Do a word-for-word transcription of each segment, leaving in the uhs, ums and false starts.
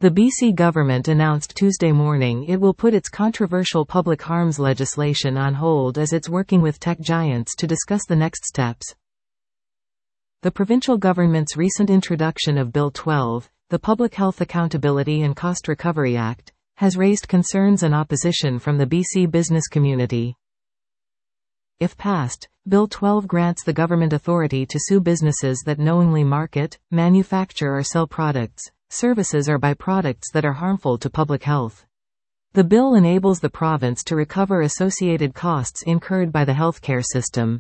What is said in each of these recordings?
The B C government announced Tuesday morning it will put its controversial public harms legislation on hold as it's working with tech giants to discuss the next steps. The provincial government's recent introduction of Bill twelve, the Public Health Accountability and Cost Recovery Act, has raised concerns and opposition from the B C business community. If passed, Bill twelve grants the government authority to sue businesses that knowingly market, manufacture or sell products, services or byproducts that are harmful to public health. The bill enables the province to recover associated costs incurred by the healthcare system.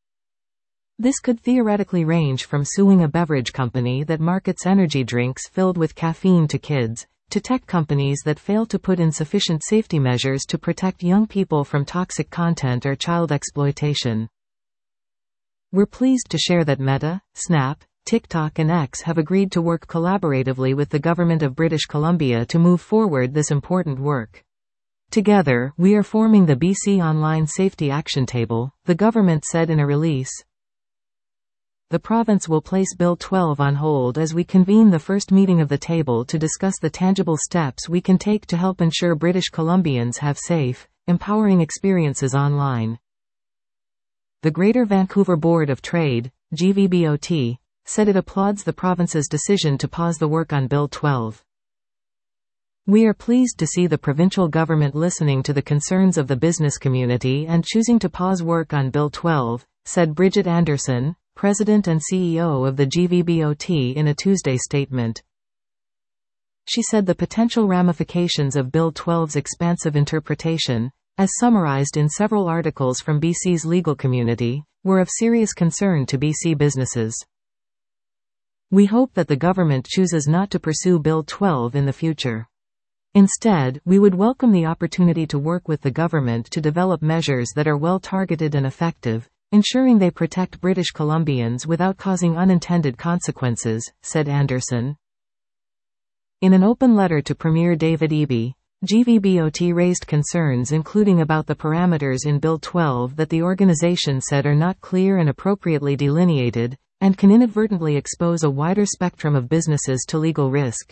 This could theoretically range from suing a beverage company that markets energy drinks filled with caffeine to kids, to tech companies that fail to put in sufficient safety measures to protect young people from toxic content or child exploitation. We're pleased to share that Meta, Snap, TikTok and X have agreed to work collaboratively with the Government of British Columbia to move forward this important work. Together, we are forming the B C Online Safety Action Table, the government said in a release. The province will place Bill twelve on hold as we convene the first meeting of the table to discuss the tangible steps we can take to help ensure British Columbians have safe, empowering experiences online. The Greater Vancouver Board of Trade, G V B O T, said it applauds the province's decision to pause the work on Bill twelve. We are pleased to see the provincial government listening to the concerns of the business community and choosing to pause work on Bill twelve, said Bridget Anderson, President and C E O of the G V B O T in a Tuesday statement. She said the potential ramifications of Bill twelve's expansive interpretation, as summarized in several articles from B C's legal community, were of serious concern to B C businesses. We hope that the government chooses not to pursue Bill twelve in the future. Instead, we would welcome the opportunity to work with the government to develop measures that are well targeted and effective, ensuring they protect British Columbians without causing unintended consequences, said Anderson. In an open letter to Premier David Eby, G V B O T raised concerns including about the parameters in Bill twelve that the organization said are not clear and appropriately delineated, and can inadvertently expose a wider spectrum of businesses to legal risk.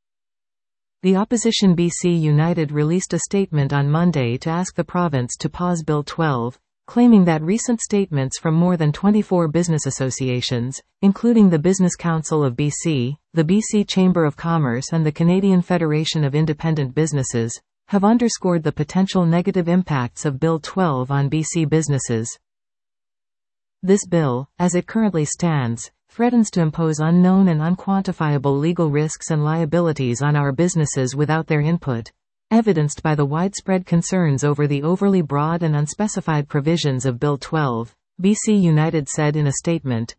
The opposition B C United released a statement on Monday to ask the province to pause Bill twelve, claiming that recent statements from more than twenty-four business associations, including the Business Council of B C, the B C Chamber of Commerce and the Canadian Federation of Independent Businesses, have underscored the potential negative impacts of Bill twelve on B C businesses. This bill, as it currently stands, threatens to impose unknown and unquantifiable legal risks and liabilities on our businesses without their input, evidenced by the widespread concerns over the overly broad and unspecified provisions of Bill twelve, B C United said in a statement.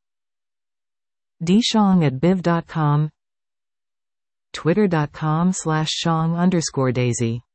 D Shong at biv dot com, twitter dot com slash Shong underscore Daisy